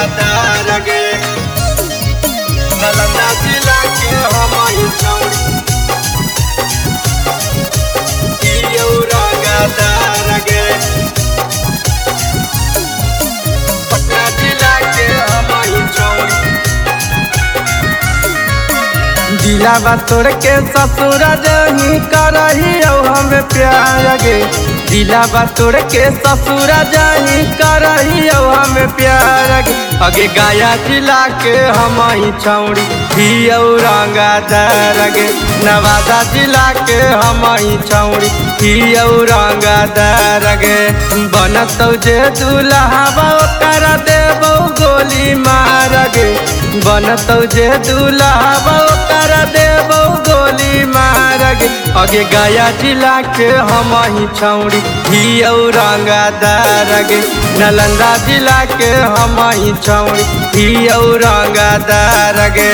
औरंगाबाद गे नालंदा जिला के हमारी छौड़ी औरंगाबाद गे पटना जिला के हमारी छौड़ी जिला बा तोड़ के ससुर जही करही हमें प्यार गे जिला बा तोड़ के ससुर जही करही हमें प्यार गे अगे गया जिला के हमारी छौड़ी ही औरंगाबाद गे नवादा जिला के हमारी छौड़ी ही औरंगाबाद गे बनतौ जे दूल्हा ओकर देबौ गोली मार गे बनतौ जे दूल्हा ओकर देबौ गोली मार गे अगे गया जिला के हमारी छौड़ी ही औरंगाबाद गे नालंदा जिला के हमारी छौड़ी ही औरंगाबाद गे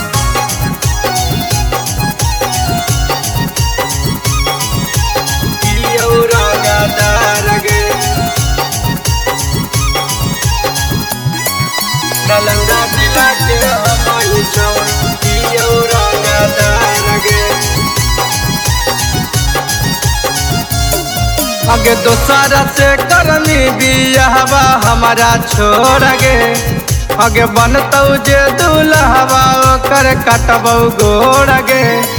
औरंगाबाद गे नालंदा जिला के हमारी छौड़ी औरंगाबाद गे अगे दोसरा से करनी बियाहवा हमारा छोड़ गे अगे बनतौ जे दूल्हा ओकर कटबौ गोड़ गे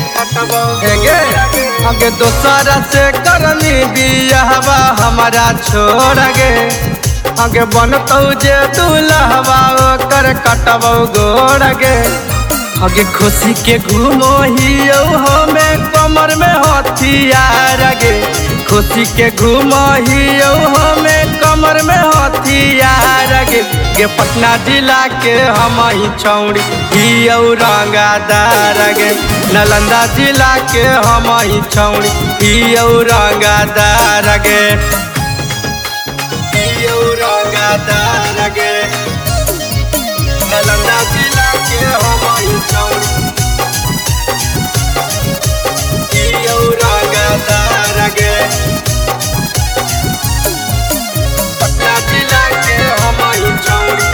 अगे दोसरा से करनी बियाहवा हमारा छोड़ गे अगे बनतौ जे दूल्हा ओकर कटबौ गोड़ गे अगे खुशी के घूमो हियो हमें कमर में हथियार गे खुशी के घूमो हियो हमें कमर में हथियार गे पटना जिला के हमारी छौड़ी ही औरंगाबाद गे नालंदा जिला के हमारी छौड़ी ही औरंगाबाद गे औरंगाबाद गे नालंदा जिला के हमारी छौड़ी औरंगाबाद गे पटना जिला के हमारी छौड़ी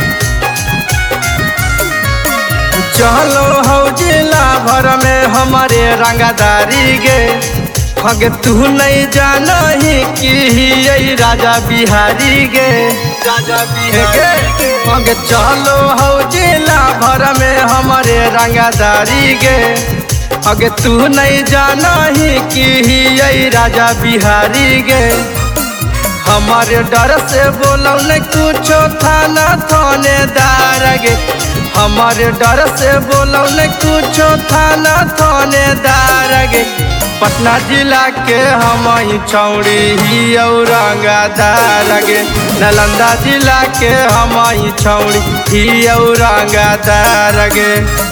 चलो हो जिला भर में हमारे रंगदारी गे अगे तू नहीं जाना ही कि राजा बिहारी गे राजा बिहारी अगे चलो हो जिला भर में हमारे रंगदारी गे अगे तू नहीं जाना ही कि राजा बिहारी गे हमारे डर से बोलो न कुछो थाना थानेदार गे हमारे डर से बोलो न कुछो थाना थानेदार गे पटना जिला के हमारी छौड़ी ही औरंगाबाद गे नालंदा जिला के हमारी छौड़ी ही औरंगाबाद गे।